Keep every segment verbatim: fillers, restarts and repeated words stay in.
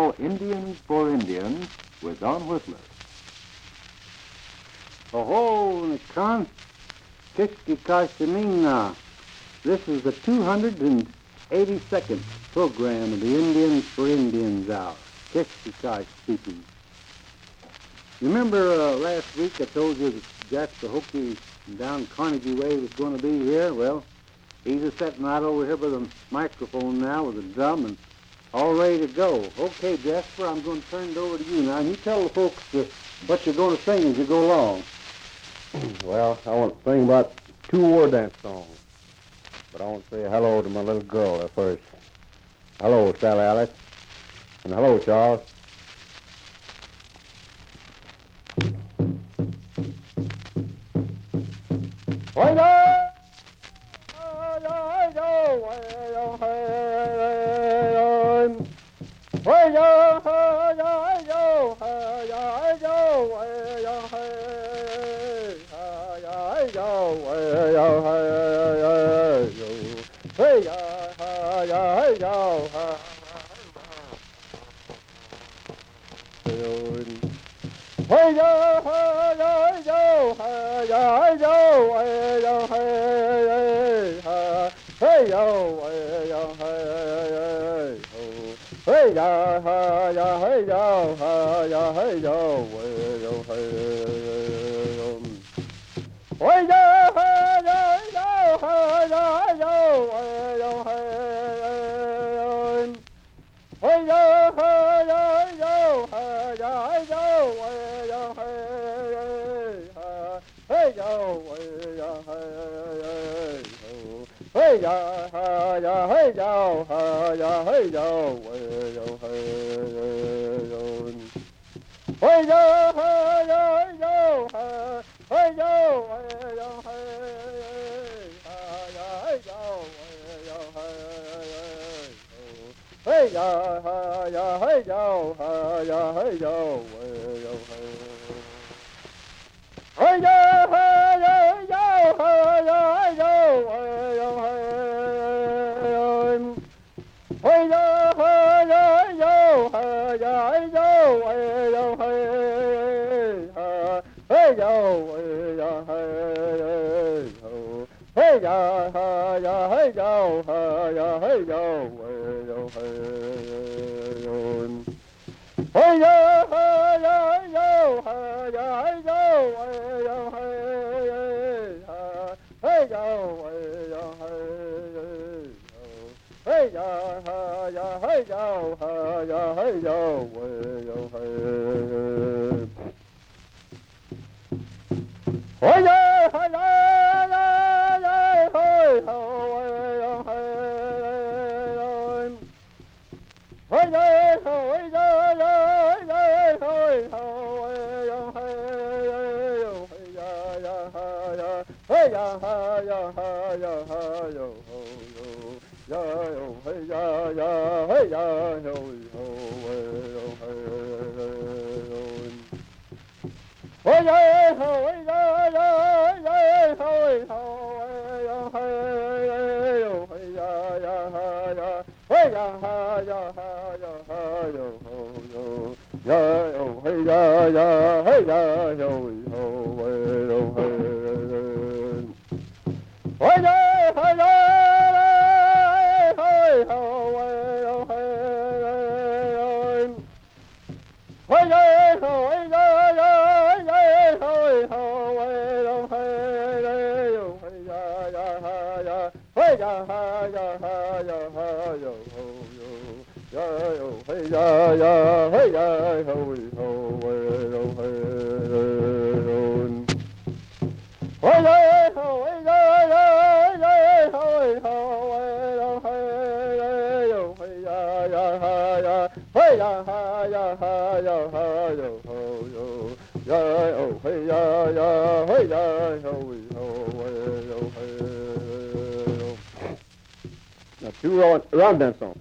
now Indians for Indians with Don Whistler. Oho, Nikan, Kishkikashimina. This is the two hundred eighty-second program of the Indians for Indians Hour. Kishkikash speaking. You remember uh, last week I told you that Jasper Hokie down Carnegie Way was going to be here? Well, he's a sitting right over here by the microphone now with the drum and all ready to go. Okay, Jasper, I'm going to turn it over to you now. And you tell the folks uh, what you're going to sing as you go along. Well, I want to sing about two war dance songs. But I want to say hello to my little girl there first. Hello, Sally Alice. And hello, Charles. Now, two round, round dance songs.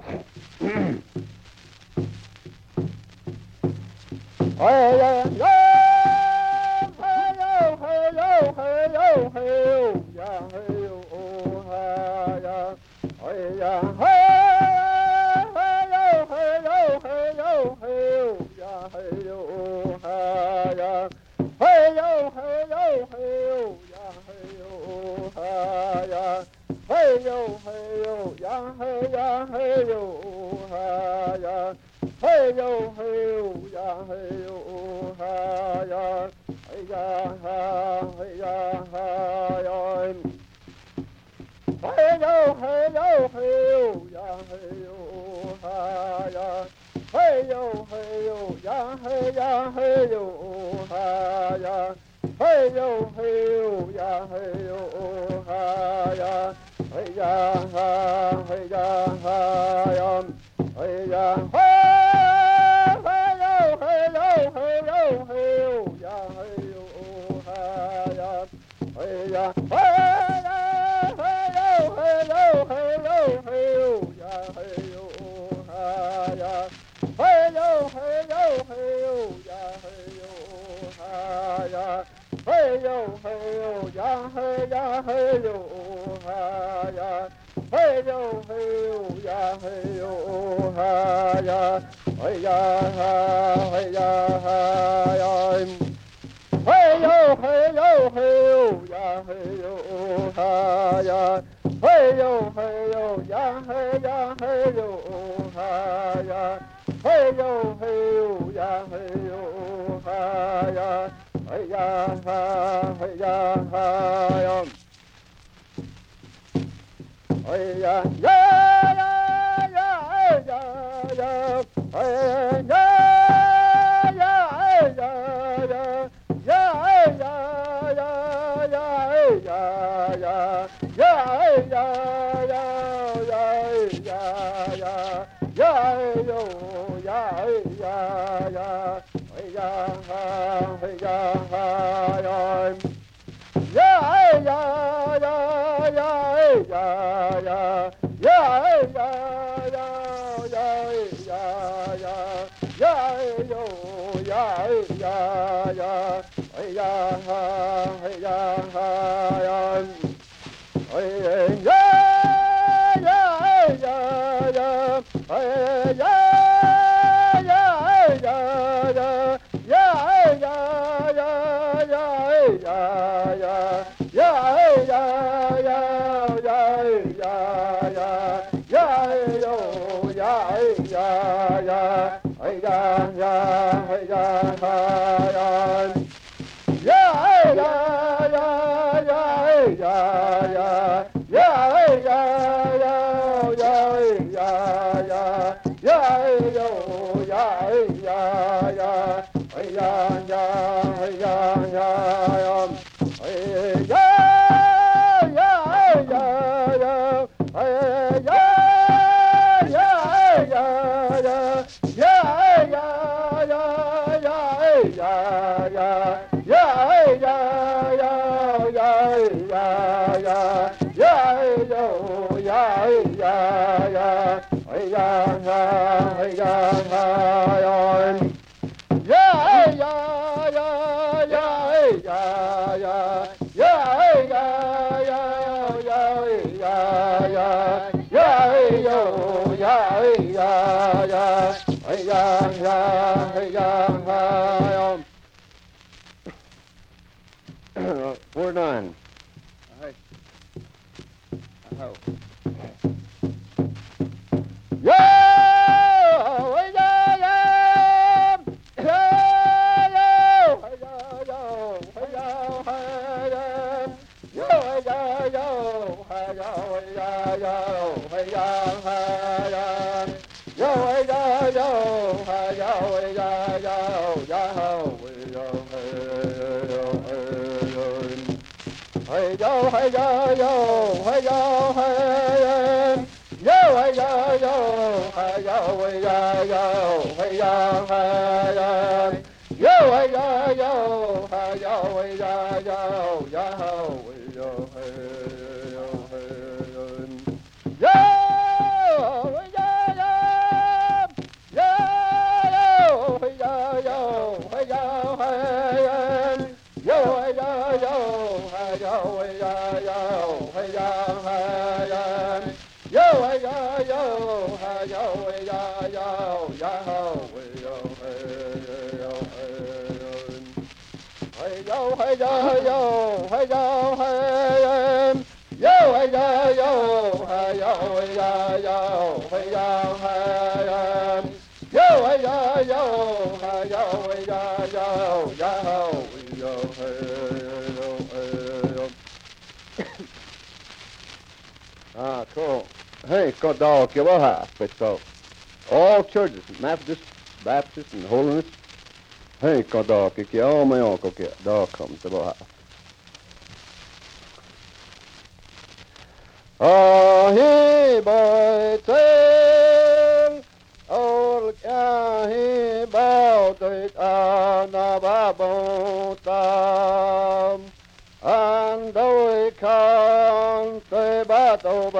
Hey, yo, ya hey ya hey yo, ha ya, hey yo hey yo, ya hey yo, ha ya, hey ya ha, hey ya ha ya. Hey yo hey yo hey yo, ya hey yo, ha ya, hey yo hey yo, ya hey ya hey yo, ha ya. Hey yo, hey yo, ya, hey yo, ha ya, hey ya, ha, hey ya, ha ya, hey ya, hey, hey yo, hey yo, hey yo, hey yo, ya, hey yo, ha ya, hey ya, hey, hey yo, hey yo, hey yo, hey yo, ya, hey yo, ha ya, hey yo, hey yo, hey yo, ya, hey yo, ha ya. Hey yo, hey yo, ya, hey ya, hey yo, ha ya. Hey yo, hey yo, ya, hey yo, ha ya. Hey ya, ha, hey ya, ha ya. Hey yo, hey yo, hey yo, ya, hey yo, ha ya. Hey yo, hey yo, ya, hey ya, hey yo, ha ya. Hey yo, hey yo, ya, hey yo, ha ya. Hey ya ha, hey ya ha ya. Hey ya ya ya ya hey ya ya. Hey ya ya hey ya ya. Ya hey ya ya ya hey ya ya. Ya hey ya ya ya hey ya ya. Ya hey yo ya hey ya ya. Hey ya ha, hey ya ha ya. Ya hey ya ya ya hey ya ya. Ya hey ya ya ya hey ya ya. Ya hey yo ya hey ya ya. Hey ya ha, hey ya ha ya. Hey ya ya hey ya ya. Hey ya ya hey ya ya. Ya hey ya ya ya hey ya ya. Ya hey ya ya ya hey ya ya. Ya hey yo ya hey ya ya. Hey ya ya hey ya ha ya. Ya hey ya ya ya hey ya ya. Ya hey ya ya ya hey ya ya. Ya hey yo ya hey ya ya. Hey ya ya hey ya ya ya. Hey ya ya hey ya ya. Hey ya ya hey ya ya. Ya hey ya ya ya hey ya ya. Ya hey ya ya ya hey ya ya. Ya hey yo ya hey ya ya. Hey ya ya hey ya ya ya. Ya hey ya ya ya hey ya ya. Ya hey ya ya ya hey ya ya. Ya hey yo ya hey ya ya. Hey ya ya hey ya ya. We're done. All right. Oh. Yeah! Hey yo, hey yo, yo, hey yo, hey yo, hey yo, yo, hey yo, hey yo, yo, hey yo, hey yo, yo, hey yo, yo, hey yo, hey yo, yo, yo, hey yo, hey yo, hey yo, yo, hey yo, yo, yo, hey yo, yo, hey yo, hey yo, hey yo, yo, hey yo, hey yo, yo, hey yo, hey yo, yo, hey yo, yo, hey yo, hey yo, yo, yo, hey yo, hey yo, hey yo, hey yo, yo, hey yo, hey yo, hey yo, yo, hey yo, hey yo, hey hey ya yo, hey ya hey yo, hey ya yo, hey yo, hey ya yo, yo, yo, hey yo, hey yo. Ah, cool. Hey, got dog give a half, but so all churches, Methodist, Baptist, and Holiness. Hey, got dog kick you all my uncle get dog comes about half. Ah, he boy sing, oh, yeah, he bowed it on a babotam, and though he can't say battle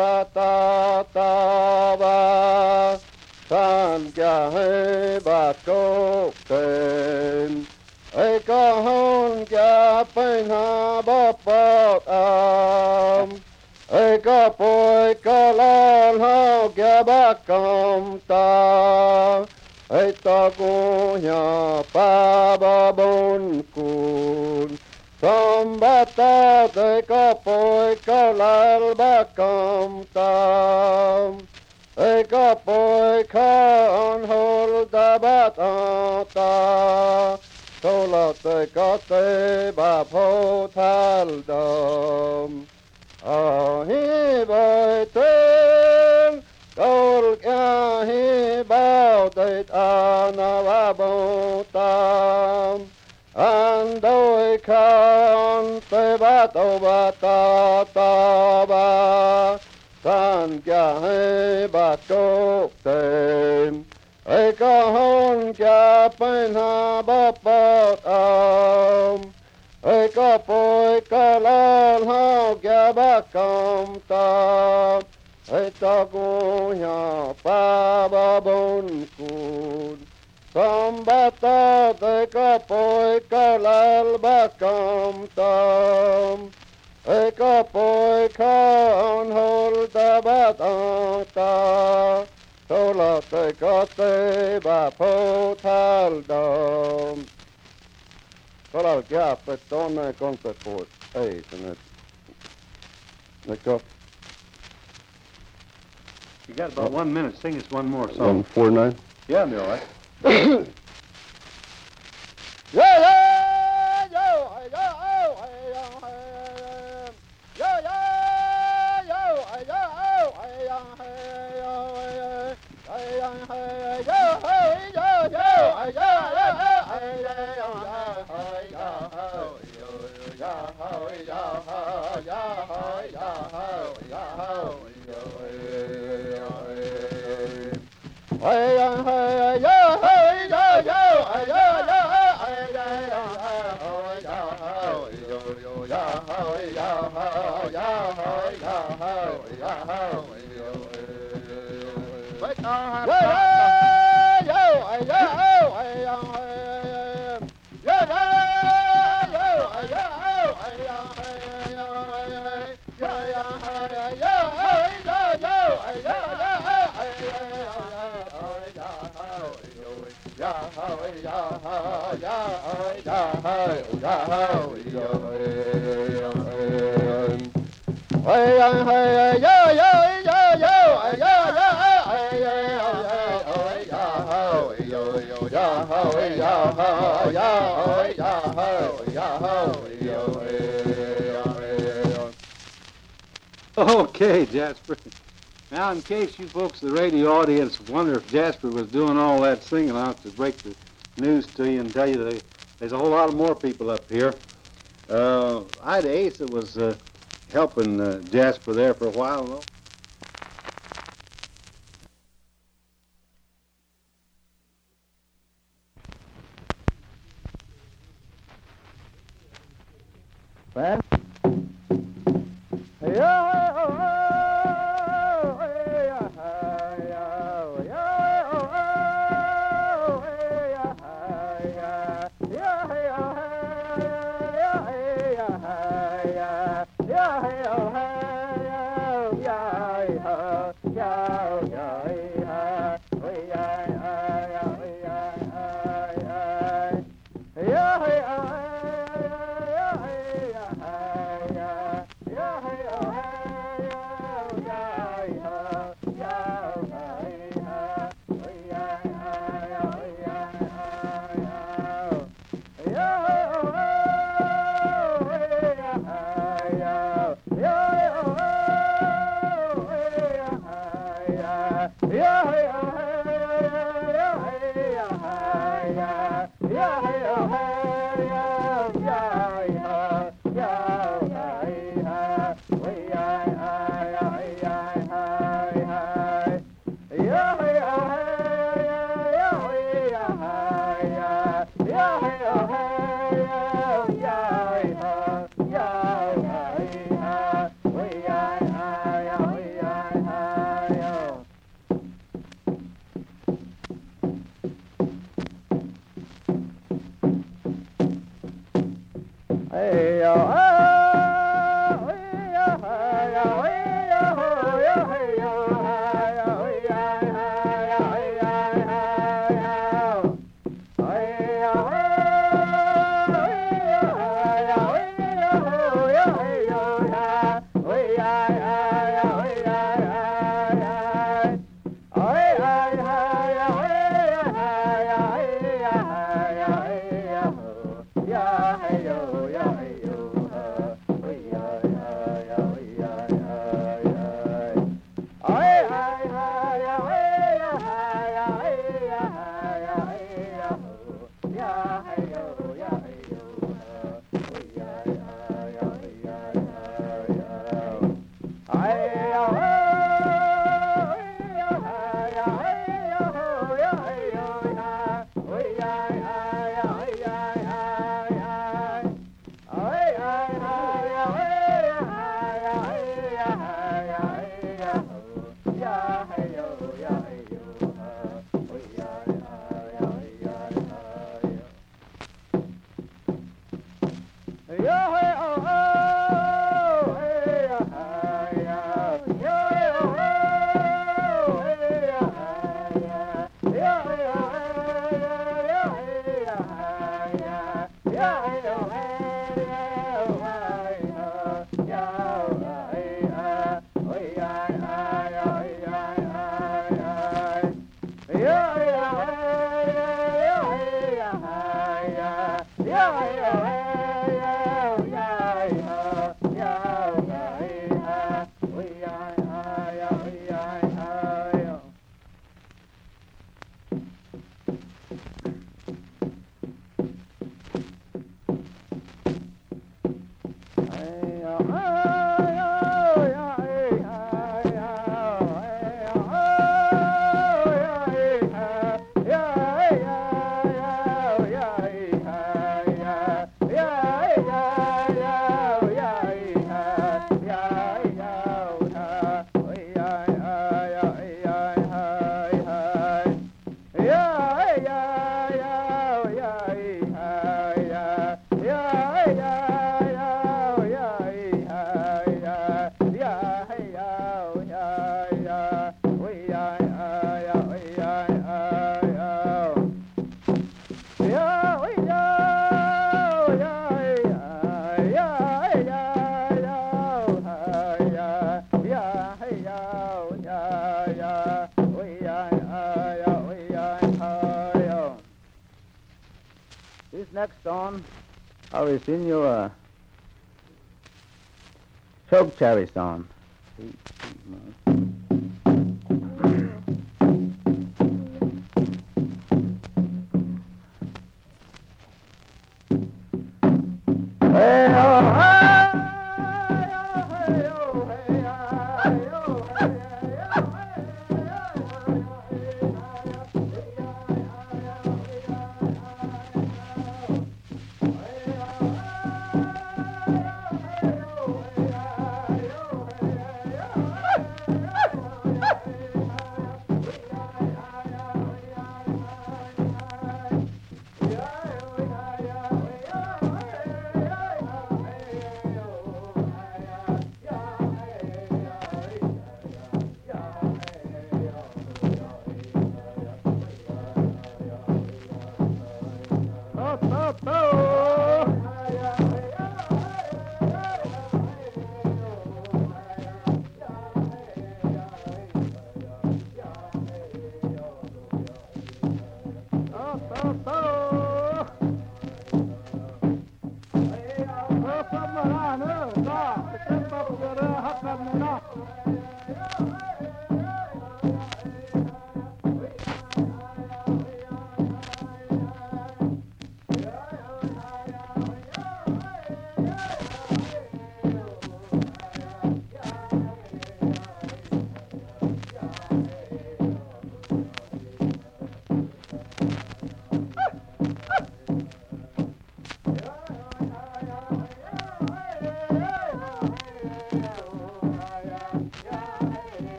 batata, san kya he batko ten, a kahon kya pen ha bapat am. Eka poi kalal hao kya bakam ta, eta kunya pa babon kun, sambata eka poi kalal bakam ta, eka poi kan hol da batata, sola eka te ba po tal dam. Ah, he by ten, Dol kya he bowed it on a botam, and though he can't say bato bata taba, san kya he bato ten, a kahon kya penha bapatam. Eka poi kalal hao kya bakam ta, eta kuya pa babon kun, sambata eka poi kalal bakam ta, eka poi kan hol da batata, sola eka te ba po tal dam. Kolla, gapet on uh, concert for eight and it. Let's go. You got about one minute. Sing us one more One song. four nine. Yeah, me all right. Yeah, yeah, yo, hey, yo, oh, hey, yo, hey, yo, yo, yo, hey, yo, oh, hey, yo, hey, yo, hey, yo, hey, yo, hey, yo, yo, hey, yo, hey, yo, Okay, Jasper. Now, in case you folks, the radio audience, wonder if Jasper was doing all that singing, I'll have to break the news to you and tell you that there's a whole lot of more people up here. Uh, Ida Asa was uh, helping uh, Jasper there for a while, though. Well, yeah, Next on, I will sing you a choke cherry song.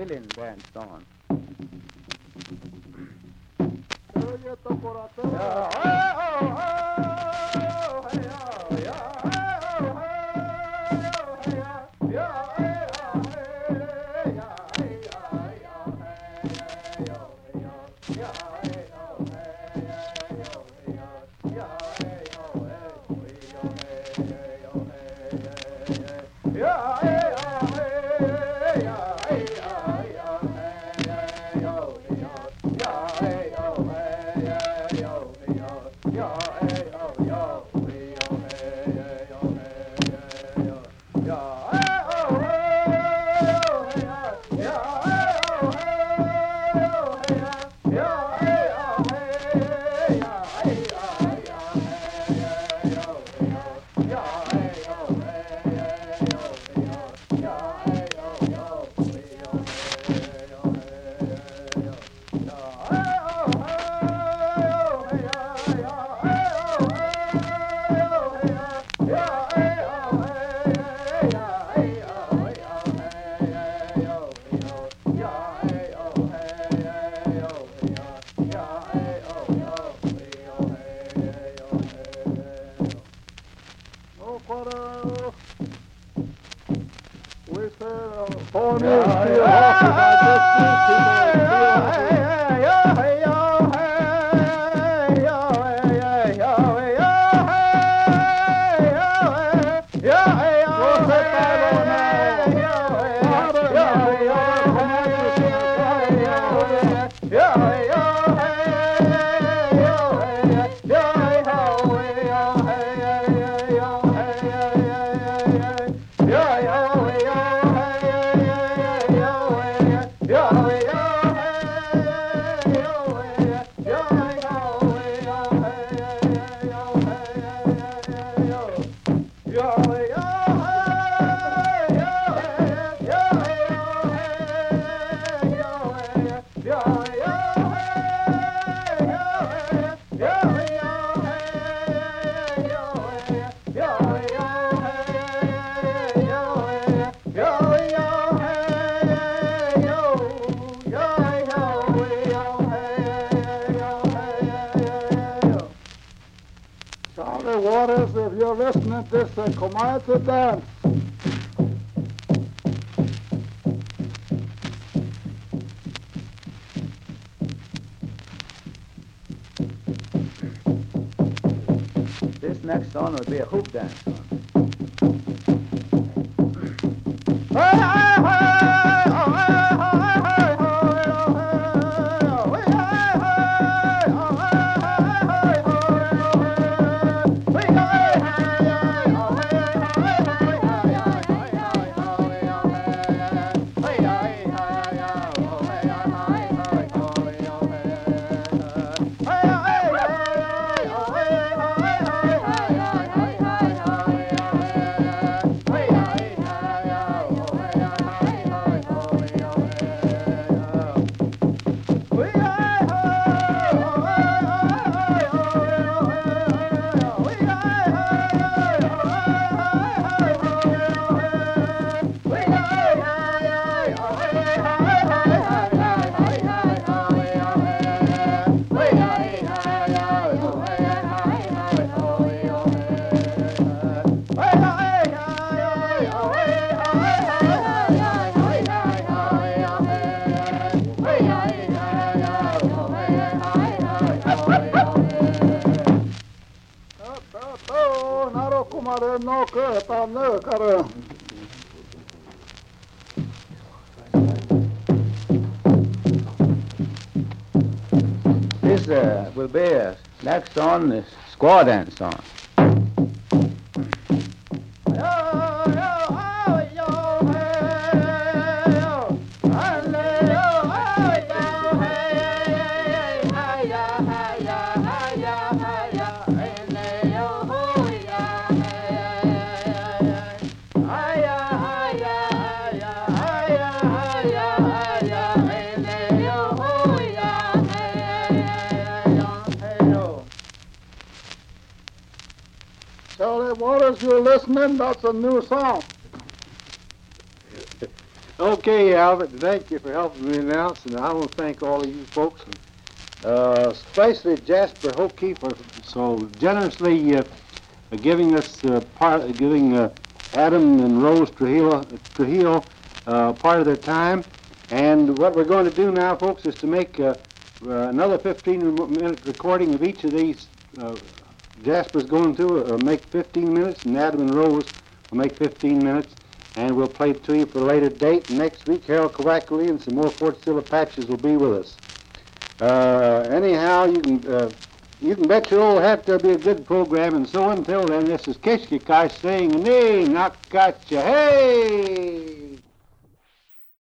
Fill-in dance song. Charlie Waters, if you're listening to this, uh, come out to dance. This next song will be a hoop dance song. No, no, no, This uh, will be a next song, this squaw dance song. Charlie Waters, you're listening, that's a new song. Okay, Albert, thank you for helping me announce, and I want to thank all of you folks, and, uh, especially Jasper Hokie for so generously uh, giving us uh, part, giving uh, Adam and Rose Trujillo, Trujillo uh, part of their time. And what we're going to do now, folks, is to make uh, uh, another fifteen minute recording of each of these. Uh, Jasper's going to uh, make fifteen minutes, and Adam and Rose will make fifteen minutes. And we'll play it to you for a later date. Next week, Harold Kawakali and some more Fort Sill Apaches will be with us. Uh, anyhow, you can uh, you can bet your old hat there'll be a good program. And so until then, this is Kishkikai saying, "Nee, Nakacha, hey!"